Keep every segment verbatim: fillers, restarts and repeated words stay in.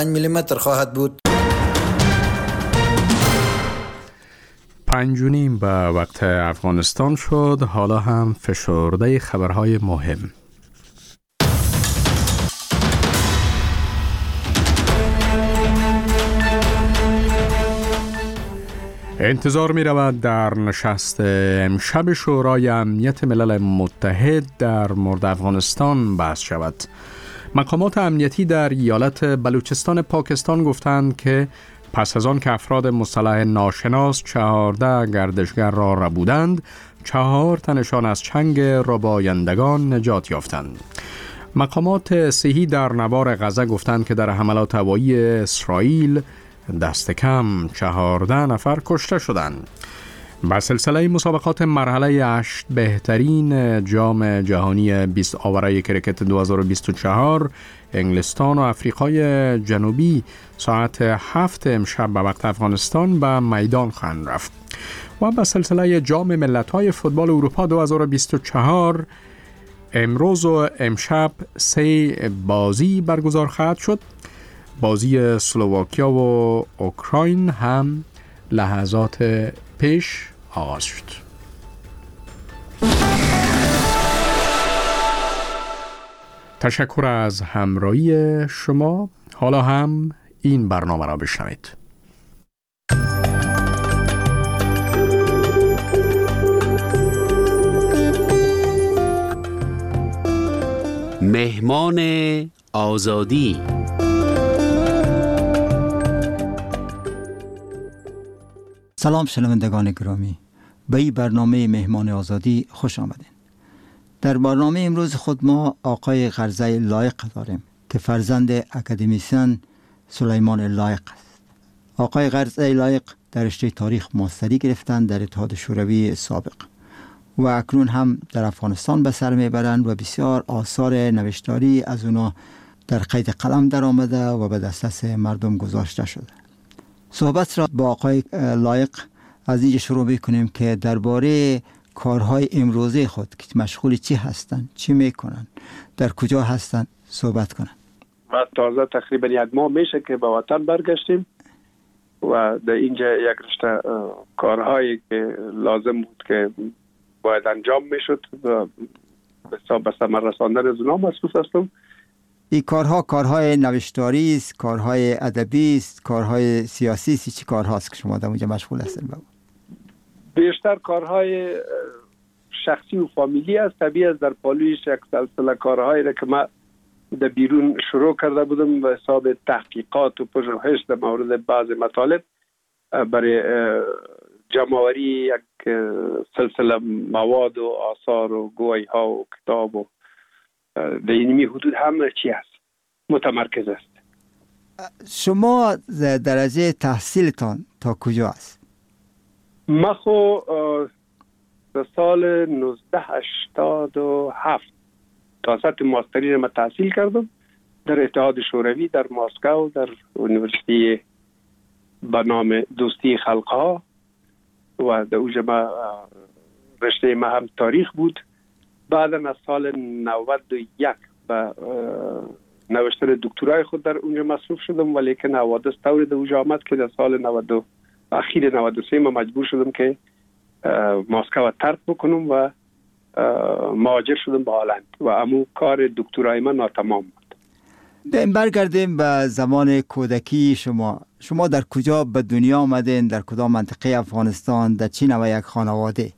میلیمتر خواهد بود. پنج و نیم به وقت افغانستان شد. حالا هم فشرده خبرهای مهم. انتظار می رود در نشست امشب شورای امنیت ملل متحد در مورد افغانستان بحث شود. مقامات امنیتی در ایالت بلوچستان پاکستان گفتند که پس از آن که افراد مسلح ناشناس چهارده گردشگر را ربودند، چهار تنشان از چنگ ربایندگان نجات یافتند. مقامات صحی در نوار غزه گفتند که در حملات هوایی اسرائیل دست کم چهارده نفر کشته شدند. با سلسله مسابقات مرحله هشت بهترین جام جهانی بیست آوره کرکت دو هزار و بیست و چهار، انگلستان و آفریقای جنوبی ساعت هفت امشب به وقت افغانستان به میدان خواهند رفت. و با سلسله جام ملت‌های فوتبال اروپا دو هزار و بیست و چهار امروز و امشب سه بازی برگزار خواهد شد. بازی اسلواکیا و اوکراین هم لحظات پیش آغاز شد. تشکر از همراهی شما. حالا هم این برنامه را بشنوید. مهمان آزادی. سلام شنوندگان گرامی، به این برنامه مهمان آزادی خوش آمدین. در برنامه امروز خود ما آقای غرزه لایق داریم که فرزند اکادمیسین سلیمان لایق است. آقای غرزه لایق در رشته تاریخ ماستری گرفتند در اتحاد شوروی سابق و اکنون هم در افغانستان به سر میبرند و بسیار آثار نوشتاری از اونا در قید قلم در آمده و به دسترس مردم گذاشته شده. صحبت را با آقای لایق از اینجا شروع میکنیم که درباره کارهای امروزه خود که مشغول چی هستند، چی میکنن، در کجا هستند صحبت کنن. و تازه تقریبا یک ماه میشه که به وطن برگشتیم و در اینجا یک رشته کارهایی که لازم بود که باید انجام میشد و به حساب به ثمر رساندن از اونها مصروف هستم. این کارها کارهای نوشتاری است، کارهای ادبی است، کارهای سیاسی است، چی کارهاست که شما در اونجا مشغول هستین؟ بیشتر کارهای شخصی و فامیلی است. طبیعی است در پالویش یک سلسله کارهایی را که من در بیرون شروع کرده بودم به حساب تحقیقات و پژوهش در مورد بعض مطالب برای جمع‌آوری یک سلسله مواد و آثار و گویی ها و کتاب و در اینمی حدود همه چی است متمرکز است. شما درجه تحصیلتان تا کجا است؟ من خو در سال نوزده هشتاد و هفت تا سطح ماستری را تحصیل کردم در اتحاد شوروی در مسکو در یونیورسیتی به نام دوستی خلقها و در اونجا ما رشته ما هم تاریخ بود. بعد از سال نود و یک به نوشتن دکترای خود در اونجا مصروف شدم، ولی که حوادث طوری در اونجا آمد که در سال نود اخیر نود و سه ما مجبور شدم که مسکو ترک بکنم و مهاجر شدم به هلند و امو کار دکترای من ناتمام بود. برگردیم به زمان کودکی شما. شما در کجا به دنیا آمدین؟ در کدام منطقه افغانستان؟ در چی نوع یک خانواده؟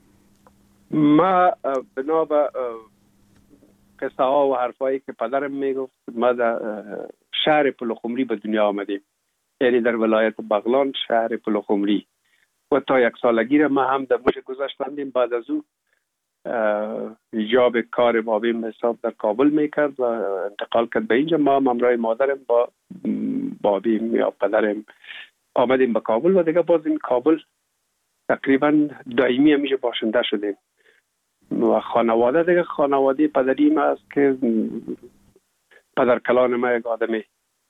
ما بنا به قصه ها و حرفایی که پدرم میگفت ما در شهر پلخمری به دنیا آمدیم، یعنی در ولایت بغلان شهر پلخمری و تا یک سالگی را ما هم در موش گذاشتندیم. بعد از او ایجاب کار بابیم حساب در کابل میکرد و انتقال کرد به اینجا. ما هم همراه مادرم با بابیم یا پدرم آمدیم به کابل و دیگه باز این کابل تقریبا دائمی همیشه باشنده شدیم و خانواده دیگه خانواده پدری ما است که پدر کلان ما یک آدمی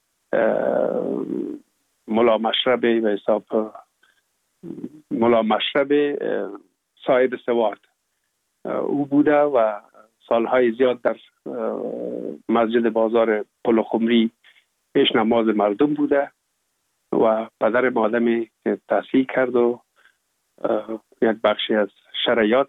ملا مشرب به حساب ملا مشرب صاحب سواد او بوده و سالهای زیاد در مسجد بازار پلخمری پیش نماز مردم بوده و پدر آدمی که تحصیل کرد و یک بخشی از شرایط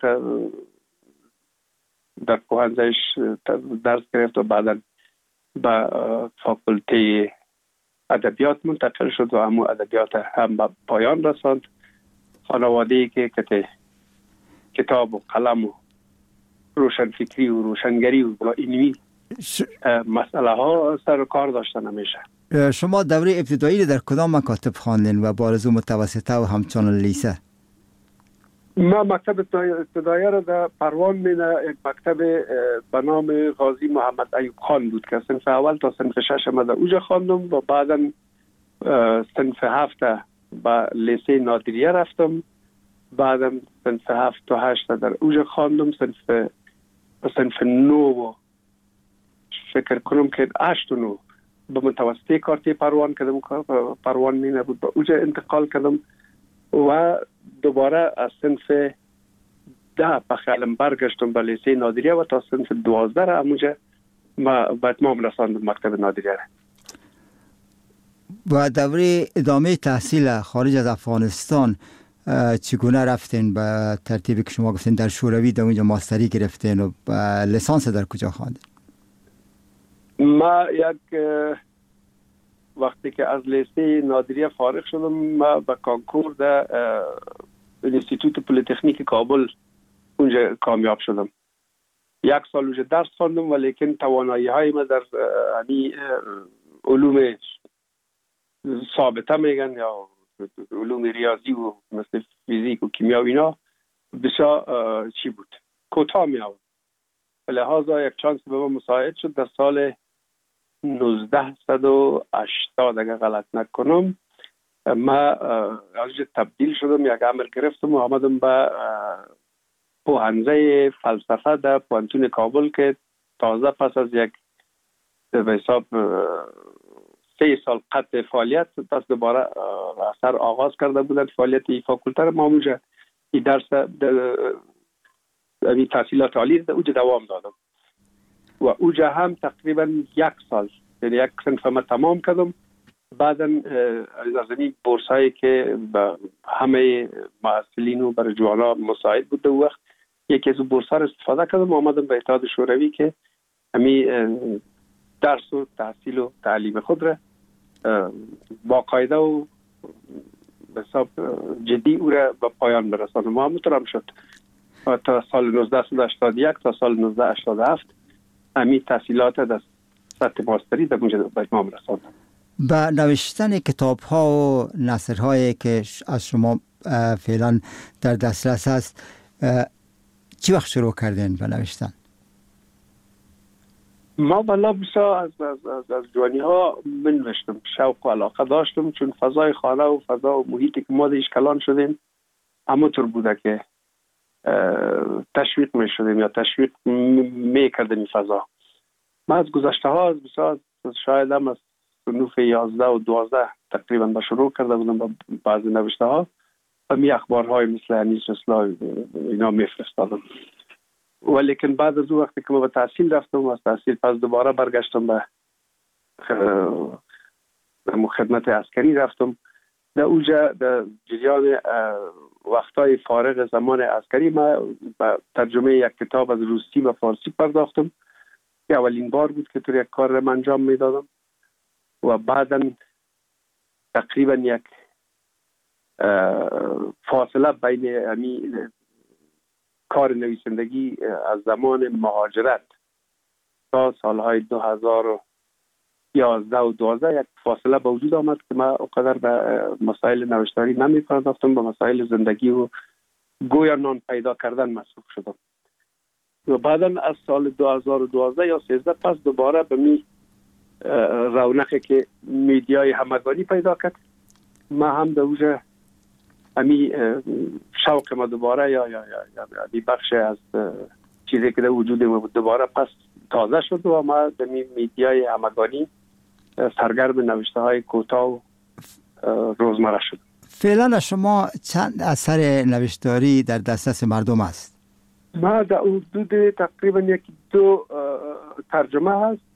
در پوهنځیش درس گرفت و بعدا به فاکولته ادبیات منتقل شد و همون ادبیات هم به پایان رساند. خانواده‌ای که کتاب و قلم و روشنفکری و روشنگری و علمی مسئله ها سر کار داشتن همیشه. شما دوره ابتدایی در کدام مکاتب خواندین و بارزو متوسطه و همچنان لیسه؟ ما مکتب ابتدایی را در پروان مینه یک مکتب به نام غازی محمد ایوب خان بود که صنف اول تا صنف شش ما در اوجا خواندم و بعدا صنف هفت به لیسه نادریه رفتم. بعدا صنف هفت تا هشت در اوجا خواندم. صنف صنف نو فکر کنم که هشت و نو به متوسطه کارتی پروان کردم. پروان مینه بود به اوجا انتقال کردم و دوباره از صنف ده به خیلم برگشتم به لیسه نادریه و تا صنف دوازده را همونجا ما به اتمام رساندم مکتب نادریه را. و دوره ادامه تحصیل خارج از افغانستان چگونه رفتین؟ به ترتیبی که شما گفتین در شوروی در اونجا ماستری گرفتین و لیسانس در کجا خواندین؟ ما یک وقتی که از لیسه نادریه فارغ شدم ما به کانکور در انستیتوت پلیتکنیک کابل اونجا کامیاب شدم. یک سال اونجا درس خواندم ولیکن توانایی های ما در یعنی علوم ثابته میگن یا علوم ریاضی و مثل فیزیک و کیمیا و اینا بسیار چی بود کوتاه می آورد. لحاظا یک چانس به ما مساعد شد در سال نوزده و هشتاد اگر غلط نکنم ما از تبدیل شدم، یک عمل گرفتم و آمدم به پوهنځی فلسفه در پوهنتون کابل که تازه پس از یک به حساب سه سال قطع فعالیت پس دوباره اثر آغاز کرده بودن فعالیت ای فاکولته را. ما اونجا این درس این تحصیلات عالی در اونجا دوام دادم و اونجا هم تقریبا یک سال یعنی یک صنف ما تمام کردم. بعدا از این بورس هایی که به همه محصلین و برای جوانا مساعد بود در وقت یکی از بورس ها را استفاده کردم و آمدم به اتحاد شوروی که همی درس و تحصیل و تعلیم خود را باقاعده و به حساب جدی او را به پایان برسانم. و همونطور هم شد تا سال نوزده هشتاد و یک تا سال نوزده هشتاد و هفت همی تحصیلات در سطح ماستری در اونجا به اتمام رساندم. با نوشتن کتاب ها و نثر هایی که از شما فعلا در دسترس هست چی وقت شروع کردین به نوشتن؟ ما والا بسیار از از از, از جوانی ها بنوشتم، شوق و علاقه داشتم چون فضای خانه و فضا و محیطی که ما دیش کلان شدیم همونطور بوده که تشویق می شدیم یا تشویق می کردیم این فضا. ما از گذشته ها از بسیار شاید هم از صنوف یازده و دوازده تقریبا به شروع کرده بودم با بعضی نوشته ها و می اخبارهای مثل انیس رسلا اینا می فرستادم. ولیکن بعد از اون وقتی که ما به تحصیل رفتم و از تحصیل پس دوباره برگشتم به خدمت عسکری رفتم. در اونجا در جریان وقتای فارغ زمان عسکری ما به ترجمه یک کتاب از روسی و فارسی پرداختم که اولین بار بود که طور یک کار را انجام میدادم و بعدا تقریبا یک فاصله بین یعنی کار نویسندگی از زمان مهاجرت تا سالهای دو هزار و یازده و دوازده یک فاصله به وجود آمد که ما اونقدر به مسائل نوشتاری نمی پرداختم، به مسائل زندگی و گویا نان پیدا کردن مصروف شدم. و بعدا از سال دو هزار و دوازده یا سیزده پس دوباره به می رونقی که میدیای همگانی پیدا کرد ما هم در اوجه امی شوق ما دوباره یا یا یا یا بخش از چیزی که در وجود ما بود دوباره پس تازه شد و ما در میدیای همگانی سرگرم نوشته های کوتاه و روزمره شد. فعلا شما چند اثر نوشتاری در دسترس مردم است؟ ما در حدود تقریبا یکی دو ترجمه هست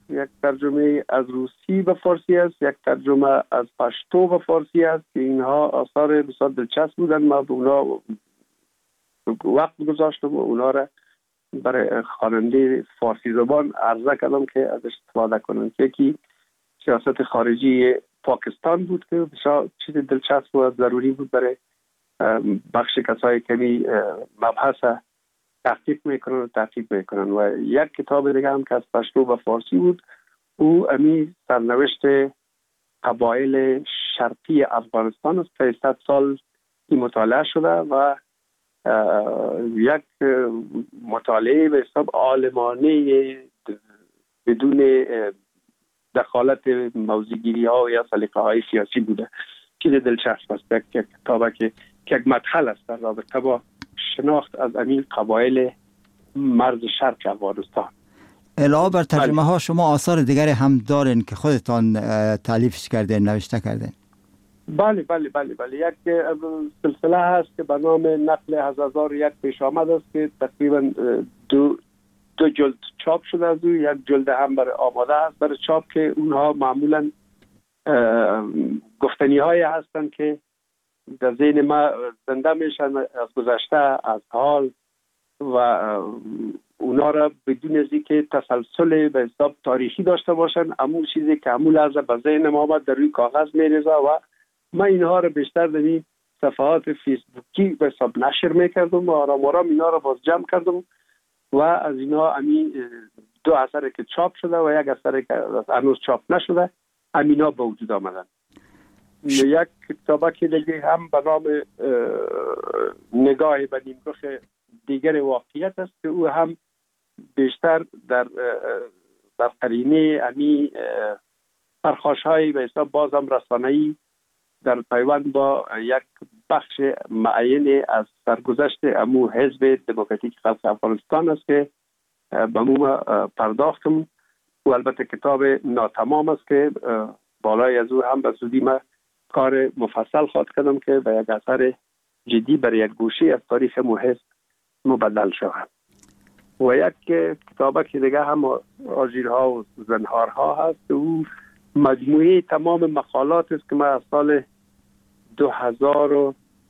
یک ترجمه از روسی به فارسی است، یک ترجمه از پشتو به فارسی است که اینها آثار بسیار دلچسب بودن. ما به اونا وقت گذاشتم و اونا را برای خواننده فارسی زبان عرضه کردم که از استفاده کنند. یکی سیاست خارجی پاکستان بود که بسیار چیز دلچسب و ضروری بود برای بخش کسایی که می مبحث تحقیق میکنن و تحقیق میکنن. و یک کتاب دیگه هم که از پشتو به فارسی بود، او امی سرنوشت قبایل شرقی افغانستان است که صد سال این مطالعه شده و یک مطالعه به حساب عالمانه بدون دخالت موضوعگیری ها یا سلیقه های سیاسی بوده. چیز دلچسب است. یک کتابه که یک مدخل است در رابطه با شناخت از امین قبایل مرز شرق افغانستان. علاوه بر ترجمه ها شما آثار دیگری هم دارین که خودتان تالیفش کردین، نوشته کردین؟ بله بله بله بله یک سلسله هست که به نام نقل از هزار و یک پیش آمد است که تقریبا دو دو جلد چاپ شده از او. یک جلد هم برای آماده است برای چاپ که اونها معمولا گفتنی های هستند که در ذهن ما زنده میشن از گذشته، از حال، و اونا را بدون از اینکه تسلسل به حساب تاریخی داشته باشن، اما چیزی که همون لحظه به ذهن ما آمد در روی کاغذ میریزه و من اینها را بیشتر در این صفحات فیسبوکی به حساب نشر میکردم و آرام آرام اینا را باز جمع کردم و از اینا امی دو اثر که چاپ شده و یک اثر که هنوز چاپ نشده امینا به وجود آمدن. یک کتابه که دیگه هم به نام نگاه به نیمرخ دیگر واقعیت است که او هم بیشتر در در قرینه امی پرخاش‌های به حساب بازم رسانه‌ای در پیوند با یک بخش معین از سرگذشت امو حزب دموکراتیک خلق افغانستان است که به مو پرداختم و البته کتاب ناتمام است که بالای از او هم به زودی ما کار مفصل خواهد کردم که به یک اثر جدی برای یک گوشه از تاریخ مو حزب مبدل شود. و یک کتابه که دیگه هم آژیرها و زنهارها هست، او مجموعه تمام مقالات است که من از سال دو هزار و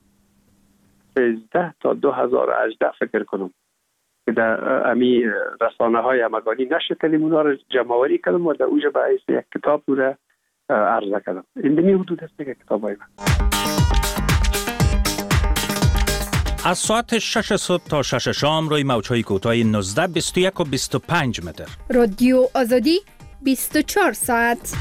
سیزده تا دو هزار و هجده فکر کنم که در امی رسانه های همگانی نشر کردیم، اونا رو جمع‌آوری کردم و در اوجه به حیث یک کتاب او را عرضه کردم. این دمی حدود است که کتاب های من. از ساعت شش صبح تا شش شام روی موج‌های کوتاه نوزده، بیست و یک و بیست و پنج متر. رادیو آزادی بیست و چهار ساعت.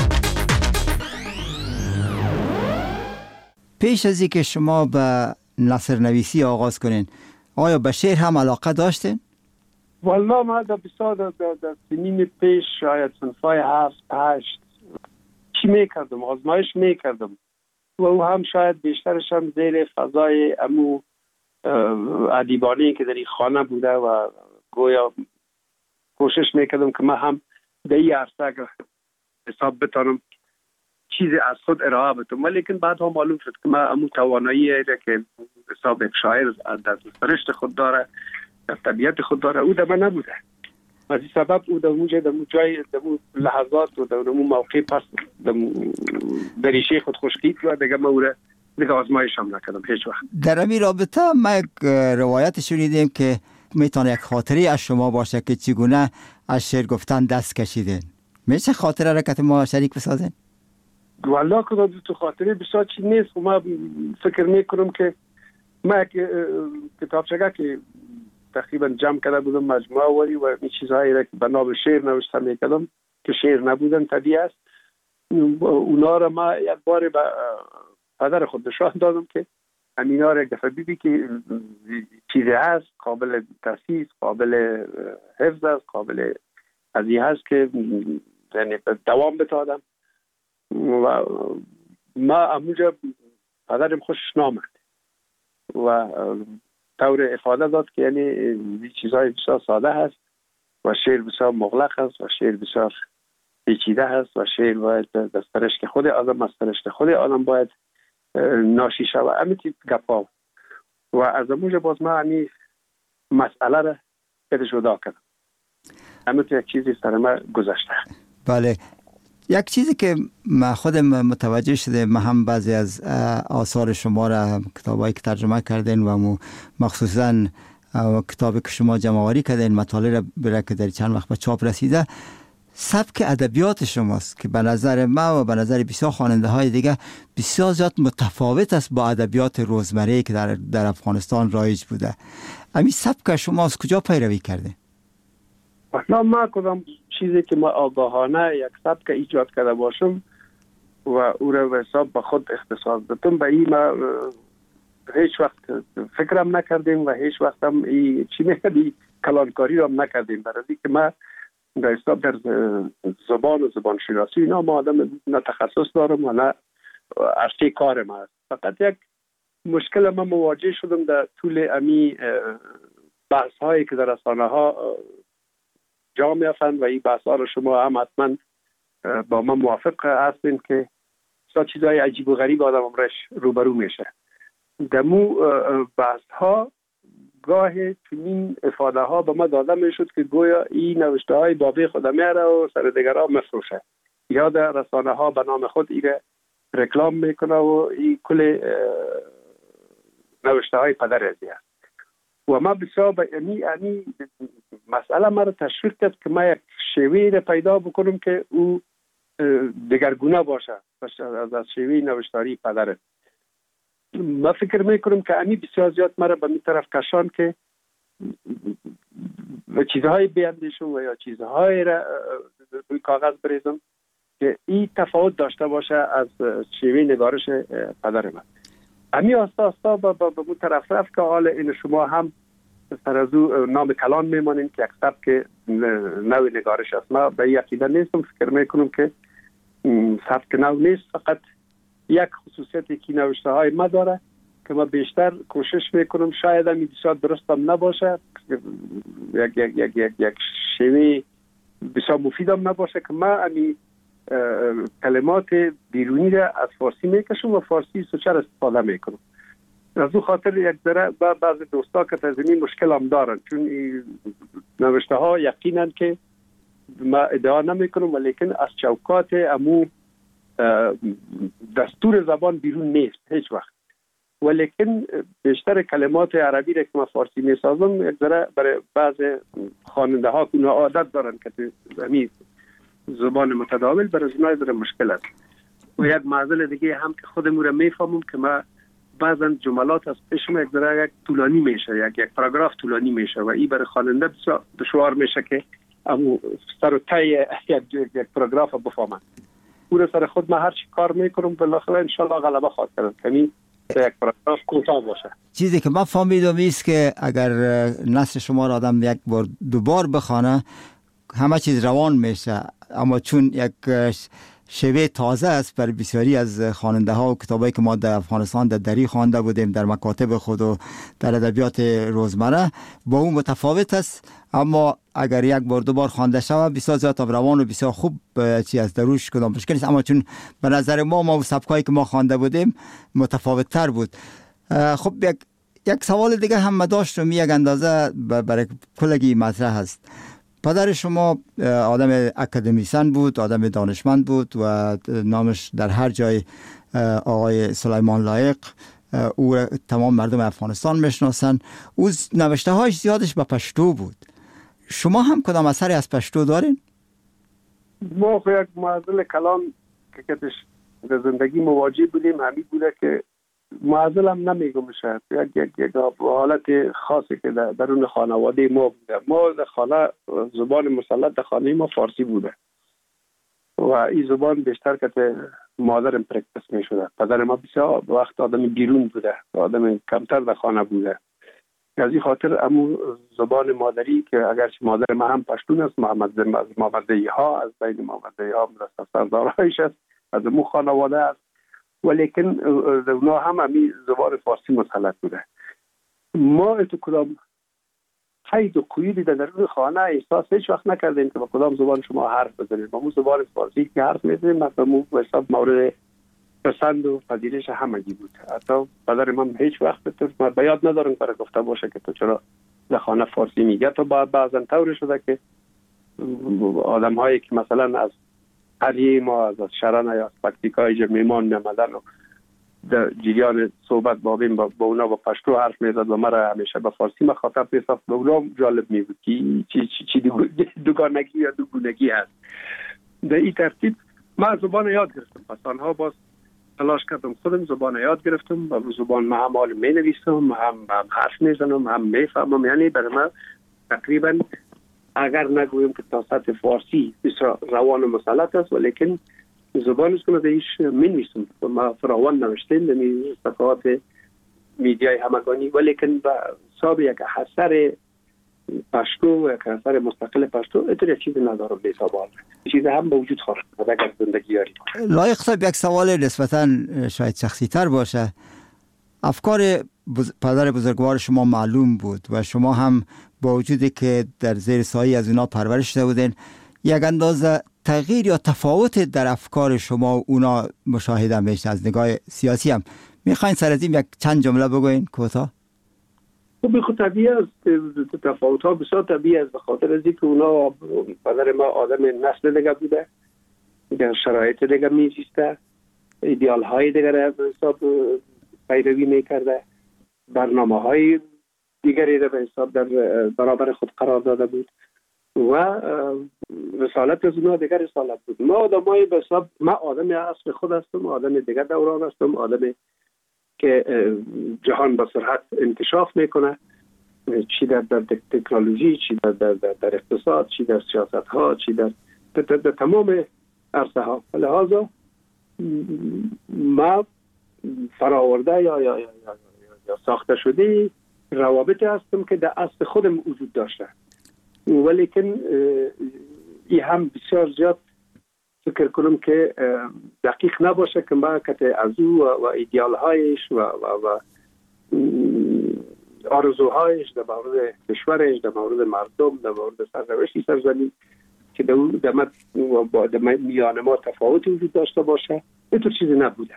پیش از اینکه شما به نثر نویسی آغاز کنین، آیا به شعر هم علاقه داشتین؟ والله ما در بسیار در, در, در سنین پیش شاید صنفای هفت هشت چی میکردم، آزمایش میکردم و او هم شاید بیشترش هم زیر فضای امو ادیبانی که در این خانه بوده و گویا کوشش میکردم که من هم در این عرصه حساب بتانم چیزی از خود ارائه بدم، ولیکن بعد هم معلوم شد که من امو توانایی را که حساب یک شاعر در سرشت خود داره، در طبیعت خود داره، او در من نبوده. از این سبب او در موجه در جای در لحظات و در اون موقع پس در ریشه خود خشکید و دیگه من او را دیگه آزمایش هم نکردم هیچ وقت. در این رابطه ما یک روایت شنیدیم که میتونه یک خاطری از شما باشه که چگونه از شعر گفتن دست کشیدین. میشه خاطره را که ما شریک بسازین؟ والله که تو خاطره بسیار چی نیست. ما فکر میکنم که ما یک کتابچه که تقریبا جمع کرده بودم مجموعه وری و این چیزهایی را که به نام شعر نوشته میکردم که شعر نبودن طبیعی است، اونا را ما یک بار به پدر خود نشان دادم که همینا را یک دفعه بیدی که چیزی هست قابل تاسیس، قابل حفظ است، قابل از این هست که یعنی دوام بتادم و ما اموجا پدرم خوشش نامد و طور افاده داد که یعنی این چیزهای بسیار ساده هست و شعر بسیار مغلق است و شعر بسیار پیچیده هست و شعر باید دسترش که خود آدم استرش که خود آدم باید ناشی شود. امیتی گپا و از اموجا باز ما همی مسئله را پیدا جدا کردم. همه تو یک چیزی سر ما گذشته. بله، یک چیزی که من خودم متوجه شده، من هم بعضی از آثار شما را کتابایی که ترجمه کردین و مخصوصا کتابی که شما جمع آوری کردین، مطالعه را برای که در چند وقت به چاپ رسیده، سبک ادبیات شماست که به نظر ما و به نظر بسیار خواننده های دیگه بسیار زیاد متفاوت است با ادبیات روزمره که در در افغانستان رایج بوده. همین سبک شما از کجا پیروی کرده؟ اصلا ما کدام چیزی که ما آگاهانه یک سبک ایجاد کرده باشم و او را به حساب به خود اختصاص دادم، به این ما هیچ وقت فکرم نکردیم و هیچ وقت هم ای چی میگه کلانکاری را هم نکردیم، برای اینکه ما در حساب در زبان و زبان شناسی اینا ما آدم نه تخصص دارم و نه عرصه کار ما است. فقط یک مشکل ما مواجه شدم در طول امی بحث هایی که در رسانه ها جا میافتند و این بحث ها رو شما هم حتما با من موافق هستین که سا چیزهای عجیب و غریب آدم امرش روبرو میشه. دمو بحث ها گاه چنین افاده ها به ما داده میشد که گویا این نوشته های بابی خود میاره و سر دیگر ها مفروشه، یا در رسانه ها به نام خود ایره رکلام میکنه و این کل نوشته های پدر ازی هست. و ما بسیار به امی امی مسئله ما رو تشویق کرد که ما یک شیوه رو پیدا بکنم که او دگرگونه باشه از از شیوه نوشتاری پدره. ما فکر میکنم که امی بسیار زیاد مرا به می طرف کشان که چیزهای بیاندیشم و یا چیزهای را روی کاغذ بریزم که این تفاوت داشته باشه از شیوه نگارش پدر من. امی آستا آستا به اون طرف رفت که حال این شما هم سر از او نام کلان میمانین که یک سبک نو نگارش است. ما به یقیده نیستم، فکر میکنم که سبک نو نیست، فقط یک خصوصیتی که نوشته های ما داره که ما بیشتر کوشش میکنم شاید هم بسیار درست هم نباشه، یک یک یک یک یک شیوه بسیار مفید هم نباشه که ما امی کلمات بیرونی را از فارسی میکشم و فارسی سوچر استفاده میکنم. از او خاطر یک ذره بعض دوستا که تزمین مشکل هم دارن، چون نوشته ها یقینا که ما ادعا نمی کنم ولیکن از چوکات امو دستور زبان بیرون نیست هیچ وقت، ولیکن بیشتر کلمات عربی را که ما فارسی می سازم یک ذره برای بعض خواننده ها که عادت دارن که همین زبان متداول برای اونها ذره مشکل است. و یک معضل دیگه هم که خودمون را میفهمم که ما بعضا جملات از پیشم یک ذره یک طولانی میشه، یک یک پاراگراف طولانی میشه و این برای خواننده بسیار دشوار میشه که امو سر و ته یک یک پاراگراف بفهمن. او سر خود ما هر چی کار میکنم بالاخره ان شاء الله غلبه خواهد کرد، یعنی یک پاراگراف کوتاه باشه. چیزی که من فهمیدم است که اگر نثر شما را آدم یک بار دوبار بخونه همه چیز روان میشه، اما چون یک شیوه تازه است برای بسیاری از خواننده ها و کتابایی که ما در افغانستان در دری خوانده بودیم در مکاتب خود و در ادبیات روزمره با اون متفاوت است، اما اگر یک بار دو بار خوانده شود بسیار زیاد روان و بسیار خوب چی از دروش کدام مشکل است. اما چون به نظر ما ما سبکایی که ما خوانده بودیم متفاوت تر بود. خب یک یک سوال دیگه هم داشتم، یک اندازه برای کلگی مطرح است. پدر شما آدم اکادمیسن بود، آدم دانشمند بود و نامش در هر جای آقای سلیمان لایق، او تمام مردم افغانستان میشناسن. او نوشته هایش زیادش به پشتو بود. شما هم کدام اثری از پشتو دارین؟ ما یک معضل کلام که کتش در زندگی مواجه بودیم همین بوده که معضل هم نمیگم شد، یک یک یک حالت خاصی که در درون خانواده ما بوده. ما در خانه زبان مسلط در خانه ما فارسی بوده و این زبان بیشتر که مادرم پرکتس می شده. پدر ما بسیار وقت آدم بیرون بوده، آدم کمتر در خانه بوده. از این خاطر امو زبان مادری که اگرچه مادر ما هم پشتون است، محمد محمدی ها از بین محمدی ها مرسل سردارایش است، از امو خانواده است، ولیکن اونا هم همی زبان فارسی مسلط بوده. ما اتو کدام قید و قیودی در درون خانه احساس هیچ وقت نکردیم که با کدام زبان شما حرف بزنید. با مو زبان فارسی که حرف میزنیم مثلا مو به حساب مورد پسند و پذیرش همگی بود. حتی پدر من هیچ وقت تو من بیاد ندارم برای گفته باشه که تو چرا در خانه فارسی میگه. تو بعد بعضا طور شده که آدم هایی که مثلا از قریه ما از شرن یا از پکتیکای جمیمان نمدن و در جریان صحبت با بین با, با اونا با پشتو حرف میزد و مرا همیشه با فارسی مخاطب میساخت. به اونا جالب میبود که چی چی چی دوگانگی یا دوگونگی هست. در این ترتیب من زبان یاد گرفتم. پس آنها باز تلاش کردم خودم زبان یاد گرفتم و زبان ما هم حال می نویسم، هم, هم حرف میزنم، هم میفهمم. یعنی برای من تقریبا اگر نگویم که تا سطح فارسی بسیار روان و مسلط است، ولیکن زبان است که من دیش می نویسم. ما فراوان نوشتیم در صفحات میدیای همگانی، ولیکن با حساب یک اثر پشتو، یک اثر مستقل پشتو اتر چیزی ندارم بی‌تابال. چیزی هم به وجود خواهد اگر زندگی یاری. لایق صاحب، یک سوال نسبتاً شاید شخصی تر باشه. افکار بز... پدر بزرگوار شما معلوم بود و شما هم با وجودی که در زیر سایه از اونا پرورش شده بودین، یک اندازه تغییر یا تفاوت در افکار شما و اونا مشاهده میشه از نگاه سیاسی هم. میخواین سر از این یک چند جمله بگوین کوتاه؟ خب خود طبیعی است، تفاوت ها بسیار طبیعی است، به خاطر از اینکه اونا پدر ما آدم نسل دیگه بوده، در شرایط دیگه میزیسته، ایدئال های دیگه را به حساب پیروی میکرده، برنامه های دیگری را به حساب در برابر خود قرار داده بود و رسالت از اونا دیگر رسالت بود. ما آدم های به حساب، ما آدم اصل خود هستم، آدم دیگر دوران هستم، آدم که جهان با سرعت انکشاف میکنه، چی در, در تکنولوژی، چی در, در, در, در اقتصاد، چی در سیاست ها، چی در, در, در, در تمام عرصه ها. لحاظا ما فراورده یا, یا, یا, یا, یا ساخته شده روابط هستم که در اصل خودم وجود داشته، ولیکن این هم بسیار زیاد فکر کنم که دقیق نباشه که ما کت از او و ایدئال هایش و, و, و آرزوهایش در مورد کشورش، در مورد مردم، در مورد سرنوشت سرزمین که در میان ما تفاوت وجود داشته باشه، اینطور چیزی نبوده.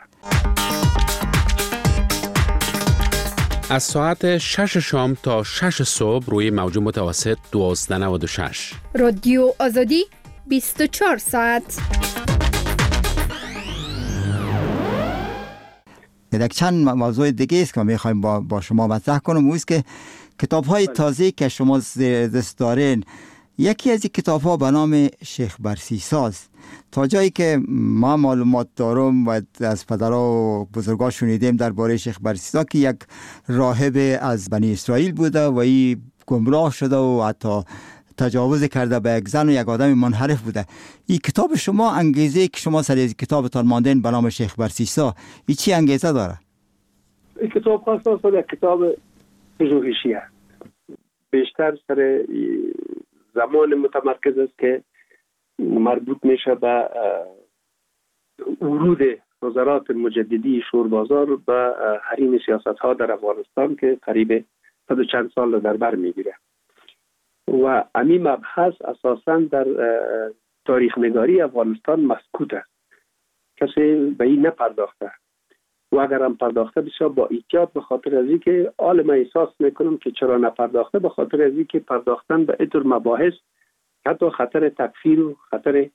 از ساعت شش شام تا شش صبح روی موج متوسط دوازده نود و شش. رادیو آزادی بیست و چهار ساعت. یک چند موضوع دیگه است که میخوایم با, با شما مطرح کنم، اوست که کتاب های تازه که شما دست دارین، یکی از این کتاب ها به نام شیخ برسیساز. تا جایی که ما معلومات دارم و از پدرها و بزرگا شنیدیم درباره شیخ برسیسا که یک راهب از بنی اسرائیل بوده و این گمراه شده و حتی تجاوز کرده به یک زن و یک آدم منحرف بوده. این کتاب شما، انگیزه که شما سر از کتابتان ماندین به نام شیخ برسیسا، این چی انگیزه داره؟ این کتاب خاصا یک کتاب پژوهشی است، بیشتر سر زمان متمرکز است که مربوط میشه به ورود وزارات مجددی شوربازار به حریم سیاست ها در افغانستان که قریب صد و چند سال در بر میگیره و همین مبحث اساساً در تاریخ نگاری افغانستان مسکوت است، کسی به این نپرداخته و اگر هم پرداخته بسیار با احتیاط، به خاطر از اینکه عالم احساس میکنم که چرا نپرداخته، به خاطر از اینکه پرداختن به اینطور مباحث حتی خطر تکفیر و خطر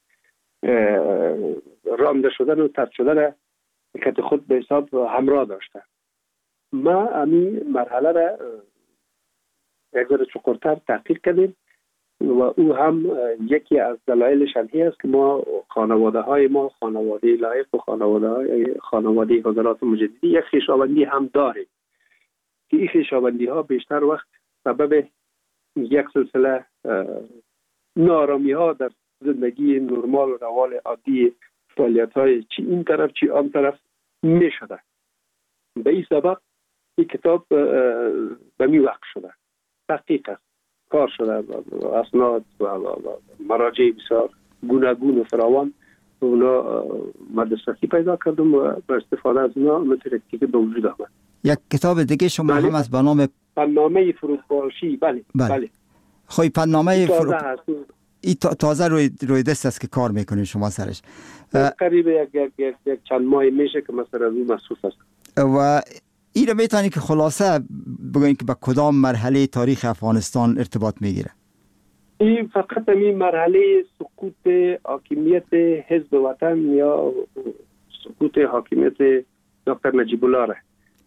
رانده شدن و طرد شدن که خود به حساب همراه داشته. ما همین مرحله را یک ذره چقدرتر تحقیق کردیم و او هم یکی از دلایلش همی است که ما خانواده های ما خانواده لایق و خانواده های خانواده وزارات مجددی یک خویشاوندی هم داریم که این خویشاوندی ها بیشتر وقت سبب یک سلسله نارامی ها در زندگی نرمال و روال عادی فعالیت های چی این طرف چی آن طرف می شده. به این سبب این کتاب به می وقت شده، تحقیق است، کار شده، اسناد و مراجع بسیار گوناگون و فراوان اونا مدرستی پیدا کردم و با استفاده از اونا مترکی که به وجود آمد. یک کتاب دیگه شما بله. هم از به نام پنامه فروپاشی. بله بله, بله. خوی پنامه فروپاشی این تازه روی روی دست است که کار میکنید شما سرش. قریب یک یک یک, یک چند ماه میشه که مثلا از اون مصروف است. و این رو میتونی که خلاصه بگوین که به کدام مرحله تاریخ افغانستان ارتباط میگیره؟ این فقط این مرحله سقوط حاکمیت حزب وطن یا سقوط حاکمیت دکتر نجیب الله را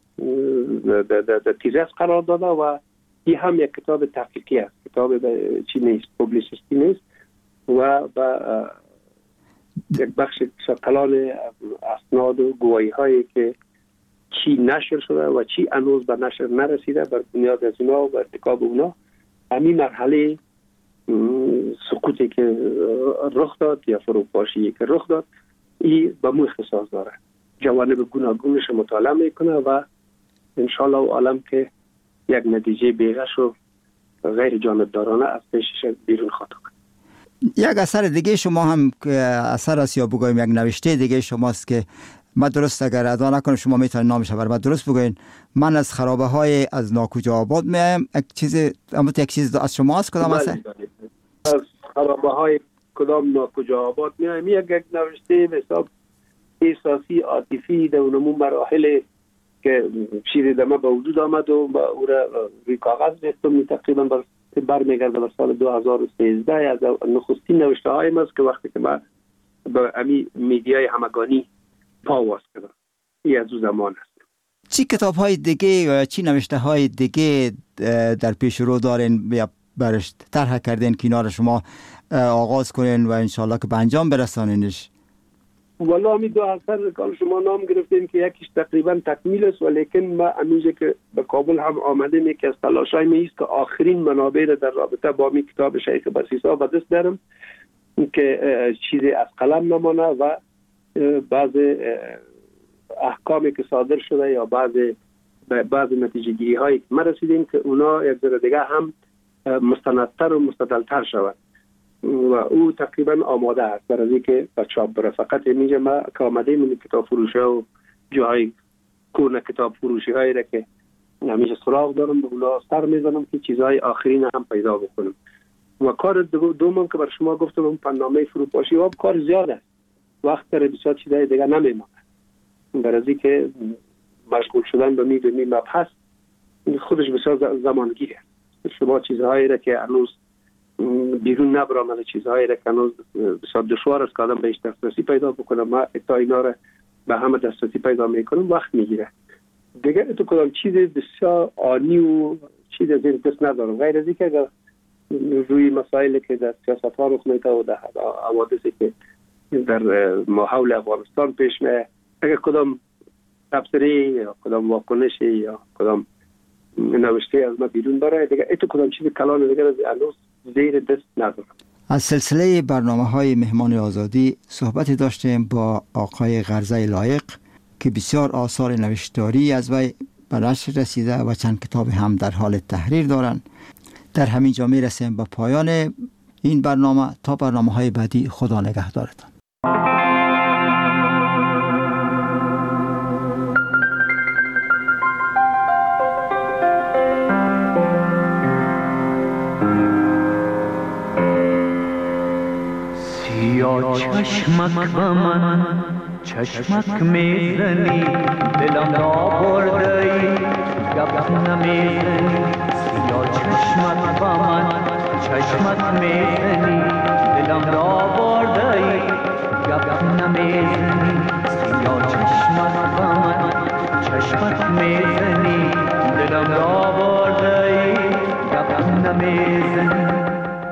در تیزس قرار داده و این هم یک کتاب تحقیقی است، کتاب چی نیست، پوبلیسیستی نیست و با یک بخش کلان اسناد و گواهی هایی که چی نشر شده و چی هنوز به نشر نرسیده، بر بنیاد از اونا و ارتکاب اونا همین مرحله سقوطی که رخ داد یا فروپاشی که رخ داد این به مو اختصاص داره. جوانب گوناگونش مطالعه میکنه و انشالله عالم که یک نتیجه بیغش و غیر جانبدارانه از پیشش بیرون خواهد کنه. یک اثر دیگه شما هم که اثر است یا بگویم یک نوشته دیگه شماست که من درست اگر ادا نکنم شما میتونید نامش بر من درست بگوین. من از خرابه های از ناکجا آباد میایم. یک چیز اما یک چیز از شماست کدام اثر؟ از خرابه های کدام ناکجا آباد میایم. یک یک نوشته به حساب احساسی عاطفی در اونمون مراحل که شیر دمه به وجود آمد و با او را روی کاغذ ریختم. تقریبا بر برمیگرده به سال دو هزار و سیزده از نخستین نوشته هایم است که وقتی که من به امی میدیای همگانی پا واس کردم. این از اون زمان است. چی کتاب های دیگه یا چی نوشته های دیگه در پیش رو دارین یا برش طرح کردین که اینا رو شما آغاز کنین و انشالله که به انجام برسانینش؟ والا همی دو اثر که شما نام گرفتین که یکیش تقریبا تکمیل است، ولیکن ما امروزه که به کابل هم آمده می که از تلاشای می است که آخرین منابع را در رابطه با می کتاب شیخ بسیسا به دست دارم که چیزی از قلم نمانه و بعض احکامی که صادر شده یا بعض بعض نتیجه گیری هایی که ما رسیدیم که اونا یک ذره دیگه هم مستندتر و مستدلتر شود و او تقریبا آماده است برای اینکه به چاپ بره. فقط میگه ما که آمده من کتاب فروشی و جای کورن کتاب فروشی هایی را که همیشه سراغ دارم به اونا سر میزنم که چیزهای آخرین هم پیدا بکنم. و کار دوم که بر شما گفتم اون پنامه فروپاشی و کار زیاد است، وقت داره بسیار چیزهای دیگه نمیمونه برای اینکه مشغول شدن به می به می مبحث خودش بسیار زمانگیره. شما چیزهایی را که هنوز بیرون نبرامده، چیزهایی را که هنوز بسیار دشوار است که آدم بهش دسترسی پیدا بکنه، ما تا اینا را به همه دسترسی پیدا میکنم وقت میگیره. دیگه تو کدام چیز بسیار آنی و چیز از این دست ندارم غیر از اینکه اگر روی مسائلی که در سیاست ها رخ میده و در حوادثی که در ماحول افغانستان پیش میاد اگر کدام تبصره یا کدام واکنشی یا کدام نوشته از ما بیرون بره دیگه ایتو کدام چیز کلان دیگه از هنوز زیر دست ندارم. از سلسله برنامه های مهمان آزادی صحبتی داشتیم با آقای غرزه لایق که بسیار آثار نوشتاری از وی به نشر رسیده و چند کتاب هم در حال تحریر دارند. در همین جا می رسیم با پایان این برنامه. تا برنامه های بعدی خدا نگهدارتان. سیاه چشمک به من چشمک میزنی دلم را بردهی گپ نمیزنی. سیاه چشمک به من چشمک میزنی دلم را بردهی گپ نمیزنی. سیاه چشمک به من چشمک میزنی دلم را بردهی گپ نمیزنی.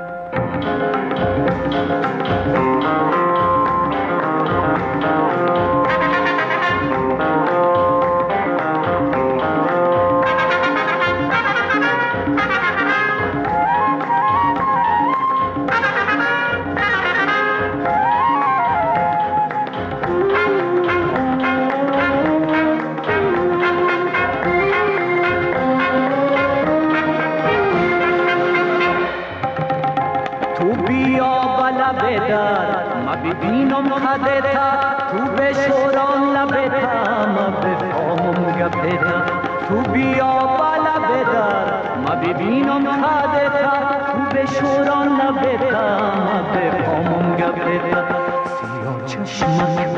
ببینم خدتا تو بشوران لبتا ما بفهمم گبتا. تو بیا بالا بدار ما ببینم خدتا تو بشوران لبتا ما بفهمم گبتا. سیاه چشمک